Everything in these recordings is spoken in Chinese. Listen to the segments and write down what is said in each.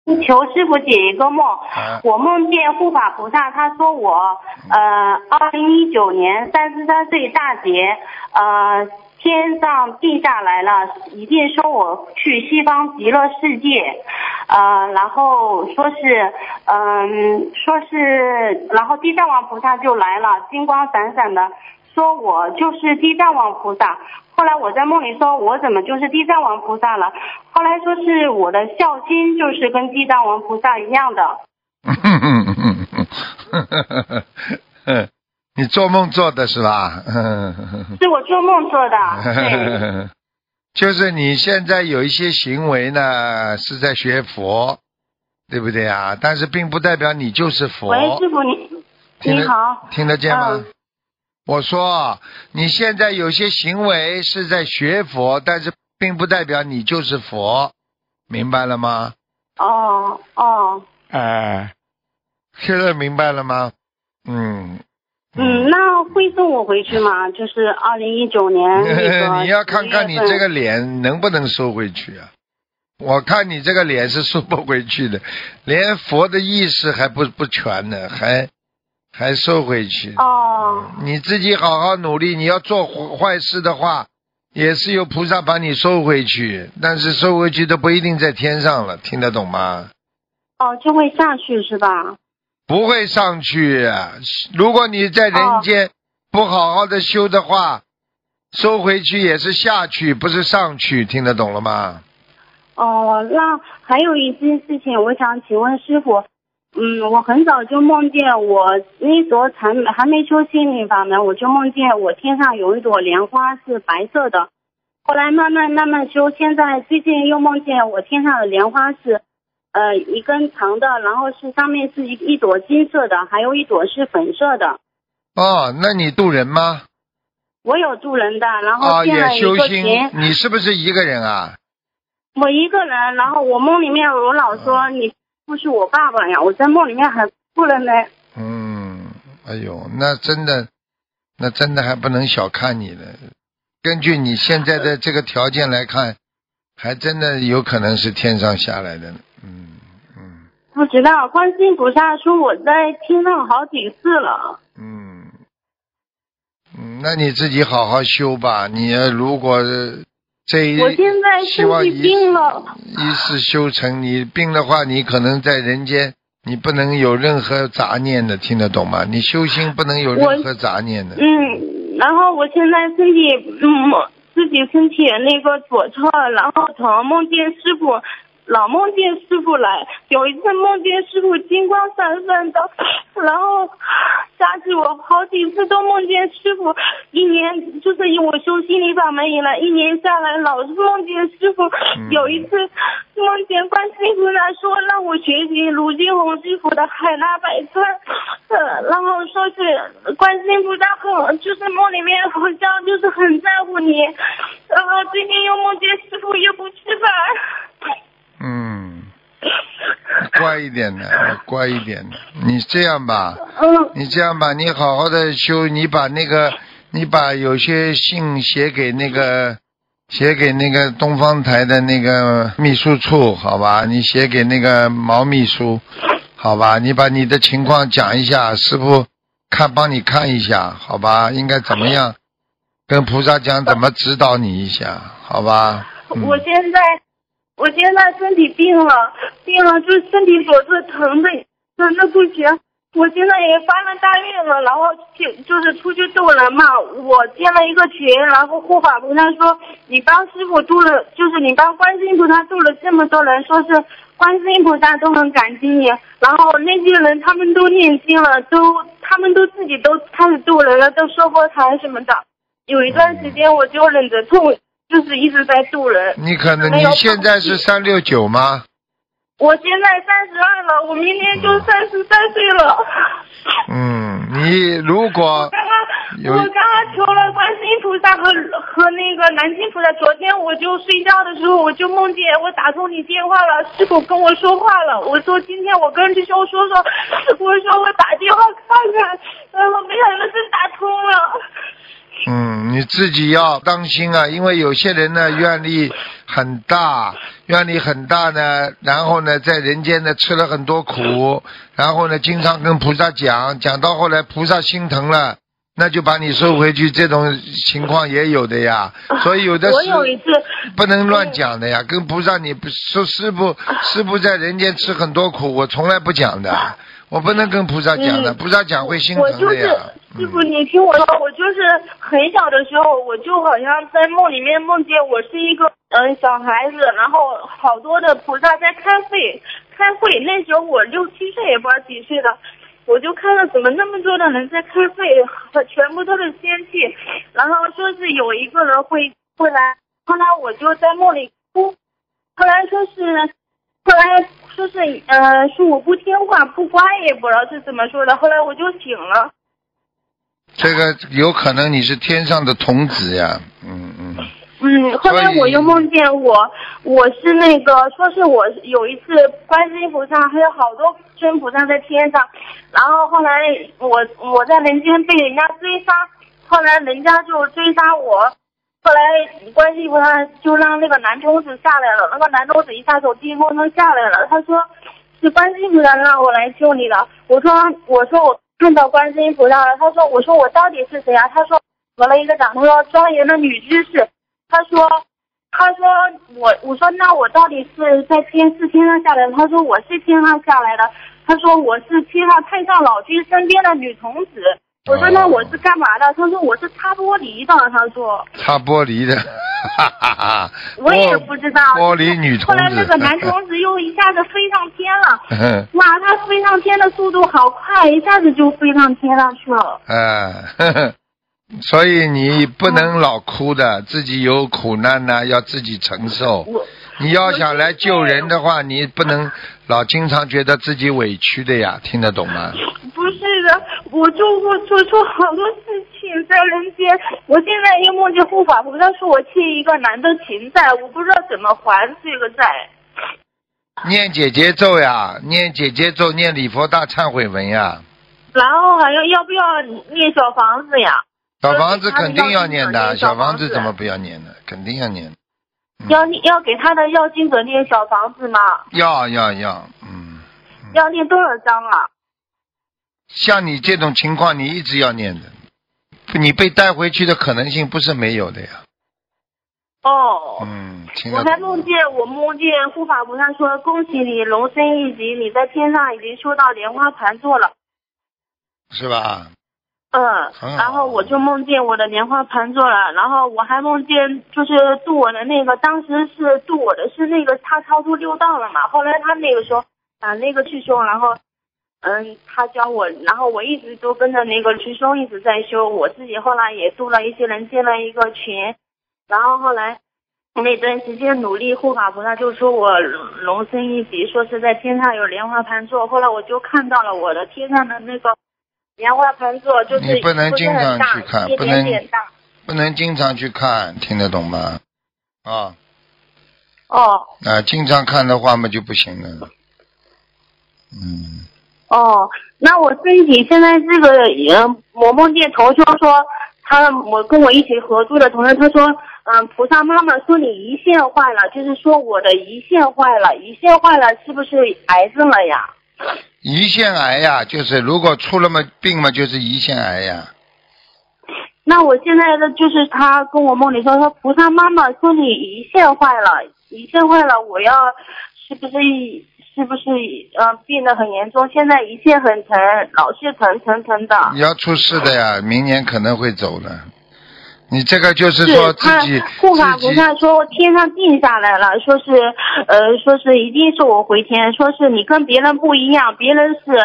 求师傅解一个梦，我梦见护法菩萨，他说我2019年33岁大劫，天上地下来了，一定收我去西方极乐世界，然后说是，然后地藏王菩萨就来了，金光闪闪的，说我就是地藏王菩萨。后来我在梦里说，我怎么就是地藏王菩萨了？后来说是我的孝心就是跟地藏王菩萨一样的。 你做梦做的是吧？ 是我做梦做的。对。 就是你现在有一些行为呢，是在学佛，对不对啊？但是并不代表你就是佛。 喂，师傅你好。 听得见吗？我说你现在有些行为是在学佛，但是并不代表你就是佛，明白了吗？ 哦。 现在明白了吗？ 那会送我回去吗？就是2019年那个你要看看你这个脸能不能收回去啊？我看你这个脸是收不回去的，连佛的意识还不全呢，还收回去。你自己好好努力，你要做坏事的话，也是有菩萨把你收回去，但是收回去都不一定在天上了，听得懂吗？ 就会下去是吧？ 不会上去，如果你在人间不好好的修的话，收回去也是下去，不是上去，听得懂了吗？ 那还有一件事情，我想请问师傅，我很早就梦见我那时候还没修心灵法门，我就梦见我天上有一朵莲花是白色的，后来慢慢修，现在最近又梦见我天上的莲花是一根长的，然后是上面是一朵金色的，还有一朵是粉色的。 那你渡人吗？ 我有渡人的，然后建了一个群。 也修心，你是不是一个人啊？ 我一个人，然后我梦里面我老说你不是我爸爸呀，我在梦里面还渡人呢。 哎呦，那真的还不能小看你了。根据你现在的这个条件来看，还真的有可能是天上下来的。 不知道，观世音菩萨说我在天上好几次了。 那你自己好好修吧。你如果我现在身体病了， 一世修成，你病的话，你可能在人间你不能有任何杂念的，听得懂吗？你修心不能有任何杂念的。 然后我现在身体自己身体那个左侧，然后疼，梦见师傅，老梦见师傅来，有一次梦见师傅金光闪闪的，然后加之我好几次都梦见师傅，一年就是我修心理法门以来，一年下来老是梦见师傅。有一次梦见观世音菩萨说让我学习卢金红师傅的海纳百川，然后说是观世音菩萨就是梦里面好像就是很在乎你，然后最近又梦见师傅又不吃饭。 乖一点的，乖一点的。你这样吧，你好好的修，你把有些信写给那个东方台的那个秘书处，好吧？你写给那个毛秘书，好吧？你把你的情况讲一下，师傅帮你看一下，好吧？应该怎么样？跟菩萨讲怎么指导你一下，好吧？ 我现在身体病了，就身体左侧疼的不行。我现在也发了大愿了，然后就是出去渡人嘛。我建了一个群，然后护法菩萨说你帮师傅渡了，就是你帮观世音菩萨渡了这么多人，说是观世音菩萨都很感激你。然后那些人他们都念经了，他们都自己都开始渡人了，都收佛台什么的。有一段时间我就忍着痛，就是一直在渡人。 你现在是369吗？ 我现在32了，我明年就33岁了。 你如果我刚刚求了观世音菩萨和那个南京菩萨，昨天我就睡觉的时候我就梦见我打通你电话了，师傅跟我说话了，我说今天我跟师兄说，师傅说我打电话看看，然后没想到是打通了。 你自己要当心啊，因为有些人呢愿力很大，呢，然后呢在人间呢吃了很多苦，然后呢经常跟菩萨讲到后来菩萨心疼了，那就把你收回去，这种情况也有的呀。所以有的我有一次不能乱讲的呀，跟菩萨你不说师父在人间吃很多苦，我从来不讲的，我不能跟菩萨讲的，菩萨讲会心疼的呀。 师傅，你听我说，我就是很小的时候，我就好像在梦里面梦见我是一个小孩子，然后好多的菩萨在开会，那时候我6、7岁也不知道几岁了，我就看到怎么那么多的人在开会，全部都是仙气，然后说是有一个人会来，后来我就在梦里哭，后来说是说我不听话不乖，也不知道是怎么说的，后来我就醒了。 这个有可能你是天上的童子呀， 后来我又梦见我是那个，说是我有一次观世音菩萨还有好多尊菩萨在天上，然后后来我在人间被人家追杀，后来人家就追杀我，后来观世音菩萨就让那个男童子下来了，那个男童子一下从天空中下来了，他说是观世音菩萨让我来救你的，我说我看到观世音菩萨了，我说我到底是谁啊？他说合了一个掌，他说庄严的女居士，他说我说那我到底是在天上下来的？他说我是天上下来的，他说我是天上太上老君身边的女童子。我说那我是干嘛的？他说我是擦玻璃的。他说擦玻璃的， 我也不知道。 玻璃女童子。 后来那个男童子又一下子飞上天了，哇，他飞上天的速度好快，一下子就飞上天上去了。 所以你不能老哭的，自己有苦难呢，要自己承受。你要想来救人的话，你不能老经常觉得自己委屈的呀，听得懂吗？ 不是的，我做错好多事情在人间，我现在又梦见护法菩萨说我欠一个男的情债，我不知道怎么还这个债。 念姐姐咒呀，念礼佛大忏悔文呀。 然后还要不要念小房子呀？ 小房子肯定要念的，小房子怎么不要念呢？肯定要念。 要给他的要经者念小房子吗？ 要。 要念多少章啊？ 像你这种情况，你一直要念的，你被带回去的可能性不是没有的呀。 我还梦见护法菩萨说恭喜你龙升一级，你在天上已经修到莲花盘座了， 是吧？ 然后我就梦见我的莲花盘座了，然后我还梦见就是渡我的那个，当时是渡我的是那个他超出6道了嘛，后来他那个时候把那个去修，然后他教我，然后我一直都跟着那个师兄一直在修，我自己后来也度了一些人，建了一个群，然后后来那段时间努力，护法菩萨就说我龙升一级，说是在天上有莲花盘座，后来我就看到了我的天上的那个莲花盘座，就是你不能经常去看， 一点点大， 不能经常去看，听得懂吗？经常看的话嘛就不行了。 那我身体现在这个我梦见同学说我跟我一起合作的同学，他说菩萨妈妈说你胰腺坏了，就是说我的胰腺坏了是不是癌症了呀？ 胰腺癌呀，就是如果出了病嘛，就是胰腺癌呀。 那我现在的就是他跟我梦里说菩萨妈妈说你胰腺坏了，我要是不是病得很严重？现在胰腺很疼，老是疼的。你要出事的呀，明年可能会走的。你这个就是说自己护法菩萨说天上定下来了，说是一定是我回天，说是你跟别人不一样，别人是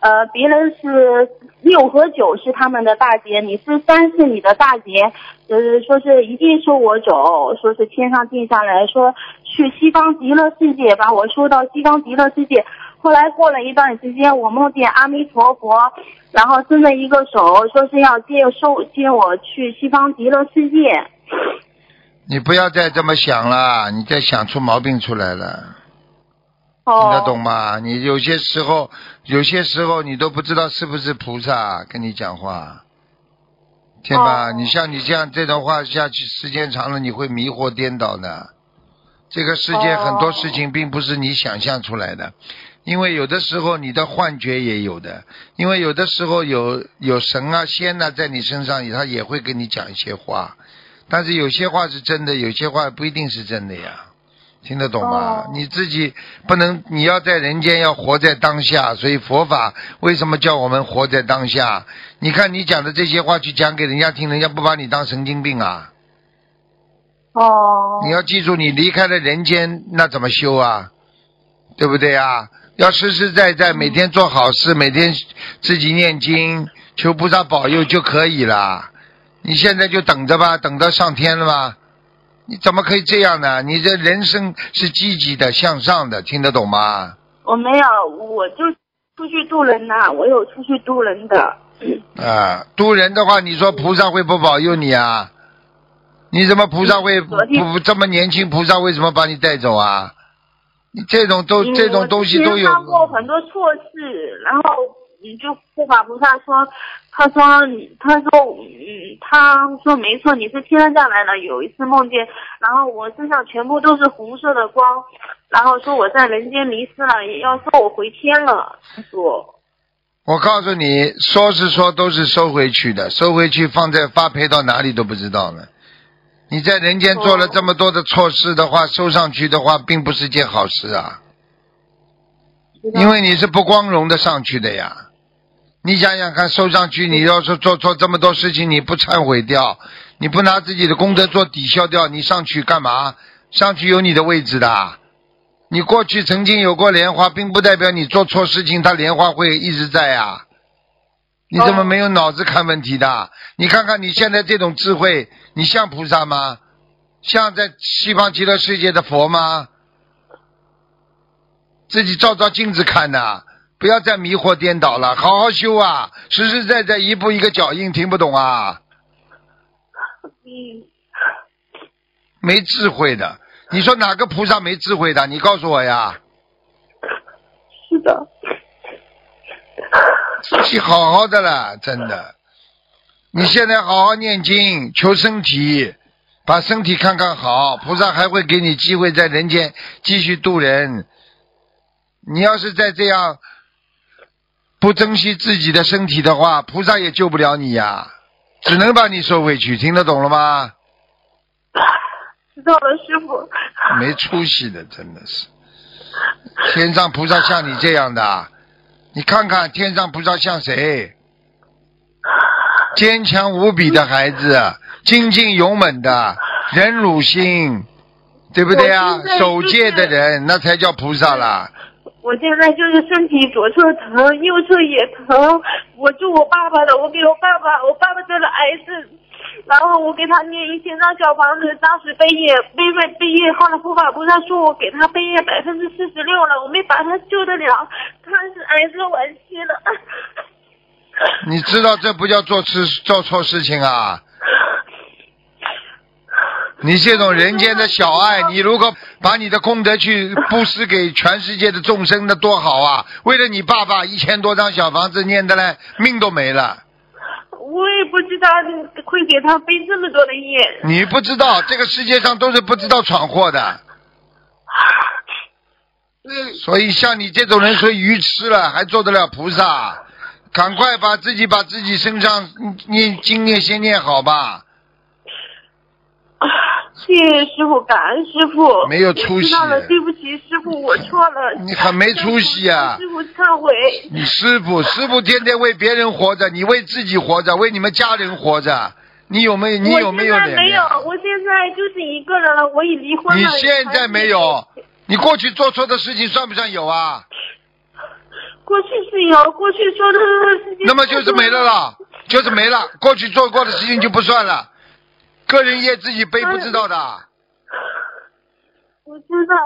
6和9是他们的大劫，你是3是你的大劫，说是一定是我走，说是天上定下来，说去西方极乐世界，把我收到西方极乐世界。后来过了一段时间，我梦见阿弥陀佛，然后伸了一个手，说是要接我去西方极乐世界。 你不要再这么想了，你再想出毛病出来了。听得懂吗？你有些时候你都不知道是不是菩萨跟你讲话， 听吧，你像你这种话下去，时间长了你会迷惑颠倒的。这个世界很多事情并不是你想象出来的，因为有的时候你的幻觉也有的，因为有的时候有神啊仙啊在你身上，他也会跟你讲一些话，但是有些话是真的，有些话不一定是真的呀，听得懂吗？你自己不能，你要在人间要活在当下，所以佛法为什么叫我们活在当下？你看你讲的这些话去讲给人家听，人家不把你当神经病啊？你要记住，你离开了人间，那怎么修啊？对不对啊？要实实在在每天做好事，每天自己念经，求菩萨保佑就可以了。你现在就等着吧，等到上天了吧？你怎么可以这样呢？你这人生是积极的、向上的，听得懂吗？ 我没有，我就出去渡人呐，我有出去渡人的。 渡人的话，你说菩萨会不保佑你啊？你怎么菩萨会不这么年轻？菩萨为什么把你带走啊？你这种东西都有。我犯过很多错事，然后就护法菩萨说，他说没错，你是天上来了。有一次梦见，然后我身上全部都是红色的光，然后说我在人间迷失了，也要说我回天了。他说。 我告诉你，说是说都是收回去的，收回去放在发配到哪里都不知道呢。你在人间做了这么多的错事的话，收上去的话并不是件好事啊，因为你是不光荣的上去的呀。你想想看，收上去你要是做这么多事情，你不忏悔掉，你不拿自己的功德做抵消掉，你上去干嘛？上去有你的位置的。你过去曾经有过莲花，并不代表你做错事情它莲花会一直在啊。你怎么没有脑子看问题的？你看看你现在这种智慧，你像菩萨吗？像在西方极乐世界的佛吗？自己照镜子看呐，不要再迷惑颠倒了，好好修啊，实实在在一步一个脚印，听不懂啊？没智慧的，你说哪个菩萨没智慧的？你告诉我呀。 是的。 自己好好的了，真的。你现在好好念经，求身体，把身体看看好，菩萨还会给你机会在人间继续度人。你要是再这样不珍惜自己的身体的话，菩萨也救不了你呀，只能把你收回去，听得懂了吗？ 知道了，师父。 没出息的，真的是。天上菩萨像你这样的，你看看天上菩萨像谁？坚强无比的孩子，精进勇猛的，忍辱心，对不对啊？守戒的人，那才叫菩萨啦。 我现在就是身体左侧疼，右侧也疼。我住我爸爸的，我给我爸爸得了癌症，然后我给他念1000张小房子，当时背业，后来护法菩萨说我给他背业46%了，我没把他救得了，他是癌症晚期了。 你知道这不叫做错事情啊！你这种人间的小爱，你如果把你的功德去布施给全世界的众生，那多好啊！为了你爸爸1000多张小房子念的嘞，命都没了。 我也不知道会给他背这么多的业。 你不知道，这个世界上都是不知道闯祸的。所以像你这种人，所以愚痴了，还做得了菩萨？赶快把自己身上念经先念好吧。 谢谢师父，感恩师父。 没有出息。 知道了，对不起师父，我错了。 你很没出息啊！ 师父忏悔。 你师父天天为别人活着，你为自己活着，为你们家人活着，你有没有脸？ 我现在没有，我现在就是一个人了，我已离婚了。 你现在没有，你过去做错的事情算不算有啊？ 过去是有，过去做的事情。 那么就是没了啦，就是没了。过去做过的事情就不算了，个人业自己背不知道的。 我知道。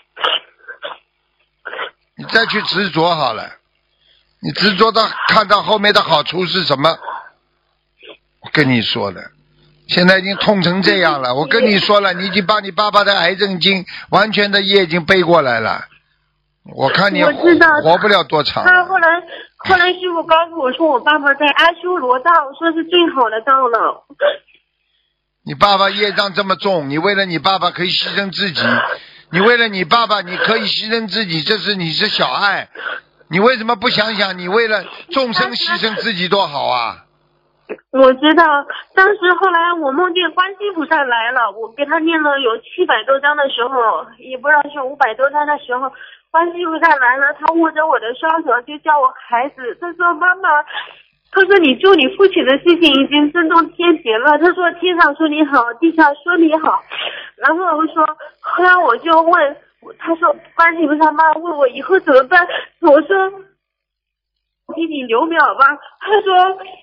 你再去执着好了，你执着到看到后面的好处是什么？我跟你说的，现在已经痛成这样了。我跟你说了，你已经把你爸爸的癌症经完全的业已经背过来了。 我看你我知道活不了多长。 他后来师傅告诉我说，我爸爸在阿修罗道，说是最好的道了。 你爸爸业障这么重，你为了你爸爸可以牺牲自己，你为了你爸爸你可以牺牲自己，这是你是小爱，你为什么不想想你为了众生牺牲自己多好啊？ 我知道，当时后来我梦见观世音菩萨来了，我给他念了有700多章的时候，也不知道是500多章的时候，观世音菩萨来了，他握着我的双手就叫我孩子，他说妈妈，他说你救你父亲的事情已经震动天劫了，他说天上说你好，地下说你好，然后我说，后来我就问，他说观世音菩萨妈问我以后怎么办，我说给你留秒吧，他说，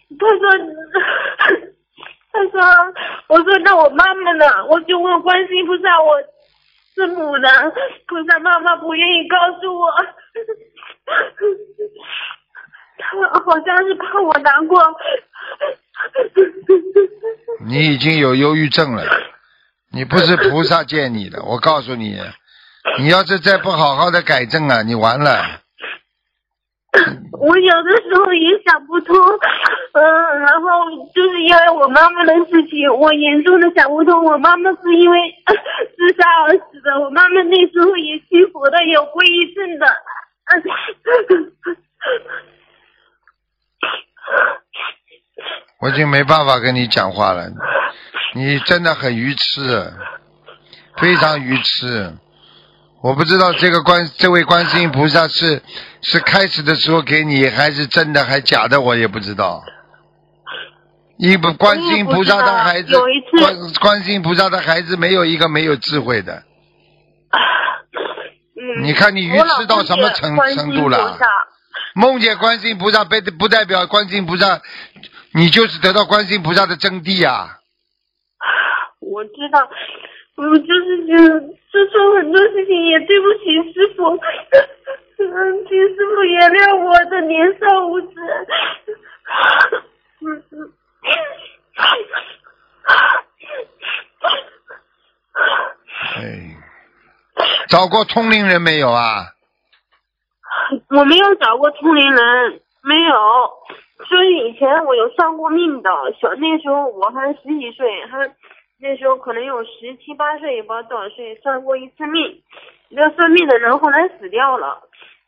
我说那我妈妈呢？我就问观世音菩萨，我是母的，菩萨妈妈不愿意告诉我，他好像是怕我难过。 你已经有忧郁症了，你不是菩萨见你的，我告诉你，你要是再不好好的改正啊，你完了。 我有的时候也想不通，然后就是因为我妈妈的事情，我严重的想不通，我妈妈是因为自杀而死的，我妈妈那时候也信佛的，有皈依证的。 我已经没办法跟你讲话了，你真的很愚痴，非常愚痴。我不知道这位观世音菩萨是开始的时候给你，还是真的还假的，我也不知道。观世音菩萨的孩子，观世音菩萨的孩子没有一个没有智慧的。你看你愚痴到什么程度了？梦见观世音菩萨不代表观世音菩萨，你就是得到观世音菩萨的真谛啊。 我知道，我就是做错很多事情，也对不起师父，请师父原谅我的年少无知。 找过通灵人没有啊？ 我没有找过通灵人，没有。所以以前我有算过命的，那时候我还10几岁，那时候可能有17、18岁，也不知道多少岁，算过一次命。那算命的人后来死掉了。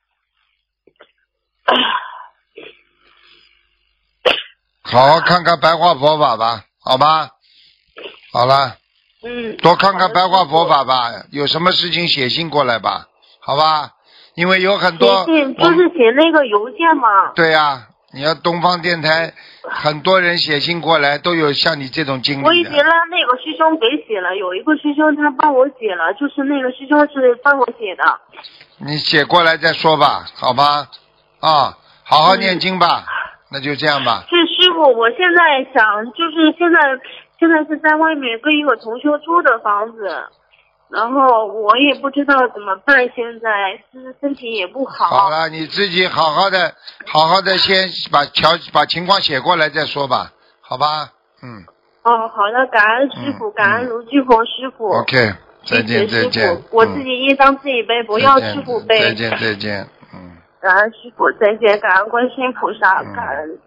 好好看看白话佛法吧，好吧？好了。多看看白话佛法吧，有什么事情写信过来吧，好吧？因为有很多写信就是写那个邮件嘛。 对呀，你要东方电台很多人写信过来，都有像你这种经历的。 我已经让那个师兄给写了，有一个师兄他帮我写了，就是那个师兄是帮我写的。 你写过来再说吧，好吧？啊，好好念经吧，那就这样吧。 是师傅，我现在想就是现在是在外面跟一个同学租的房子，然后我也不知道怎么办，现在就是身体也不好。 好了，你自己好好的先把情况写过来再说吧，好吧？ 哦，好的，感恩师傅，感恩卢俊宏师傅。 OK， 再见再见。 我自己业障自己背，不要师傅背。 再见。 感恩师傅，再见，感恩观世音菩萨，感恩。